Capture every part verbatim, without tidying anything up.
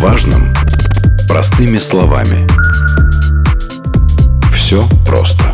важном простыми словами. Все просто.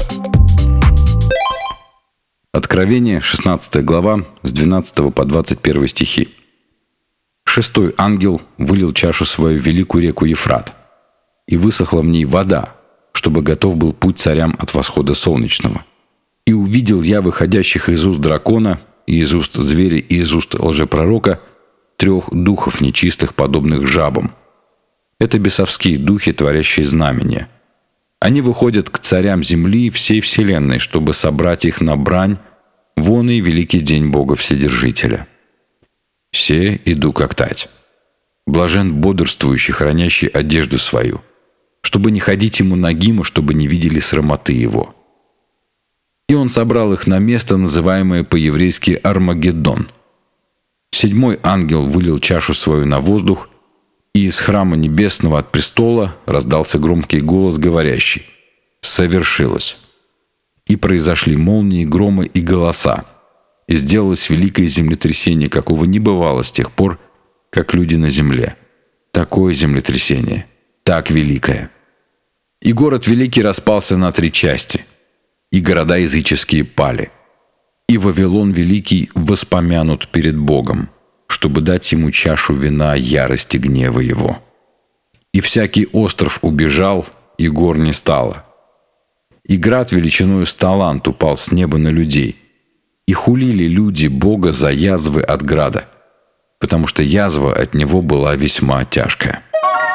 Откровение, шестнадцатая глава, с двенадцатого по двадцать первый стихи. «Шестой ангел вылил чашу свою в великую реку Ефрат, и высохла в ней вода, чтобы готов был путь царям от восхода солнечного. И увидел я выходящих из уст дракона, и из уст зверя, и из уст лжепророка трех духов нечистых, подобных жабам. Это бесовские духи, творящие знамения. Они выходят к царям земли и всей вселенной, чтобы собрать их на брань, вон и великий день Бога Вседержителя. Се иду как тать. Блажен бодрствующий, хранящий одежду свою, чтобы не ходить ему нагим, чтобы не видели срамоты его. И он собрал их на место, называемое по-еврейски Армагеддон. Седьмой ангел вылил чашу свою на воздух, и из храма небесного от престола раздался громкий голос, говорящий: «Совершилось!» И произошли молнии, громы и голоса, и сделалось великое землетрясение, какого не бывало с тех пор, как люди на земле. Такое землетрясение, так великое. И город великий распался на три части, и города языческие пали. И Вавилон великий воспомянут перед Богом, чтобы дать ему чашу вина ярости гнева его. И всякий остров убежал, и гор не стало. И град величиною с талант упал с неба на людей. И хулили люди Бога за язвы от града, потому что язва от него была весьма тяжкая.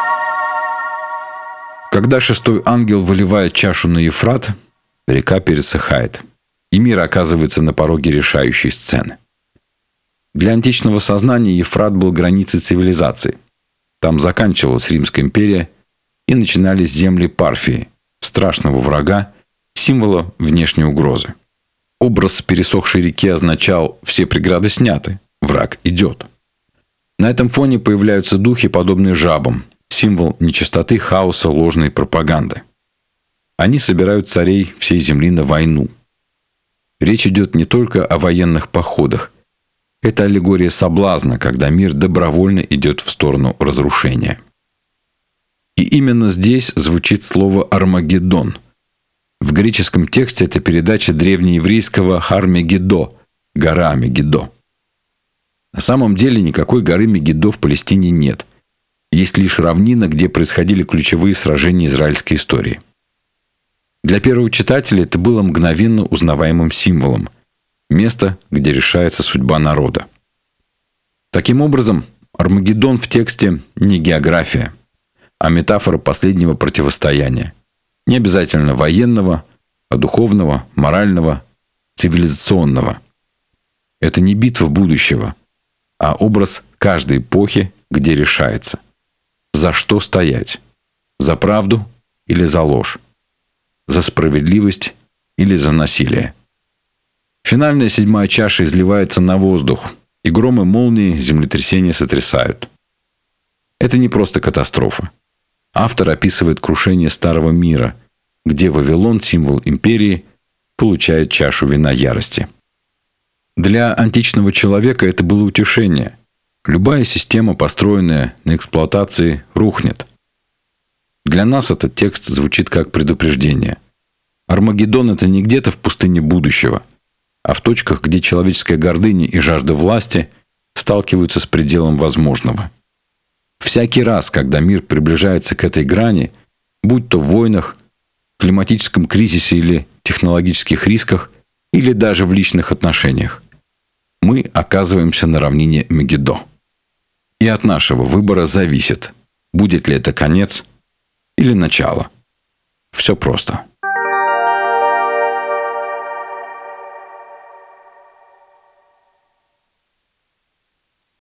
Когда шестой ангел выливает чашу на Ефрат, река пересыхает, и мир оказывается на пороге решающей сцены. Для античного сознания Ефрат был границей цивилизации. Там заканчивалась Римская империя, и начинались земли Парфии, страшного врага, символа внешней угрозы. Образ пересохшей реки означал: все преграды сняты, враг идет. На этом фоне появляются духи, подобные жабам, символ нечистоты, хаоса, ложной пропаганды. Они собирают царей всей земли на войну. Речь идет не только о военных походах. Это аллегория соблазна, когда мир добровольно идет в сторону разрушения. И именно здесь звучит слово «Армагеддон». В греческом тексте это передача древнееврейского «Хар-Мегиддо» – гора Мегиддо. На самом деле никакой горы Мегиддо в Палестине нет. Есть лишь равнина, где происходили ключевые сражения израильской истории. Для первого читателя это было мгновенно узнаваемым символом. Место, где решается судьба народа. Таким образом, Армагеддон в тексте не география, а метафора последнего противостояния. Не обязательно военного, а духовного, морального, цивилизационного. Это не битва будущего, а образ каждой эпохи, где решается: за что стоять? За правду или за ложь? За справедливость или за насилие? Финальная седьмая чаша изливается на воздух, и громы, молнии, землетрясения сотрясают. Это не просто катастрофа. Автор описывает крушение старого мира, где Вавилон, символ империи, получает чашу вина ярости. Для античного человека это было утешение. Любая система, построенная на эксплуатации, рухнет. Для нас этот текст звучит как предупреждение. Армагеддон – это не где-то в пустыне будущего, а в точках, где человеческая гордыня и жажда власти сталкиваются с пределом возможного. Всякий раз, когда мир приближается к этой грани, будь то в войнах, климатическом кризисе или технологических рисках, или даже в личных отношениях, мы оказываемся на равнине Мегиддо. И от нашего выбора зависит, будет ли это конец или начало. Все просто.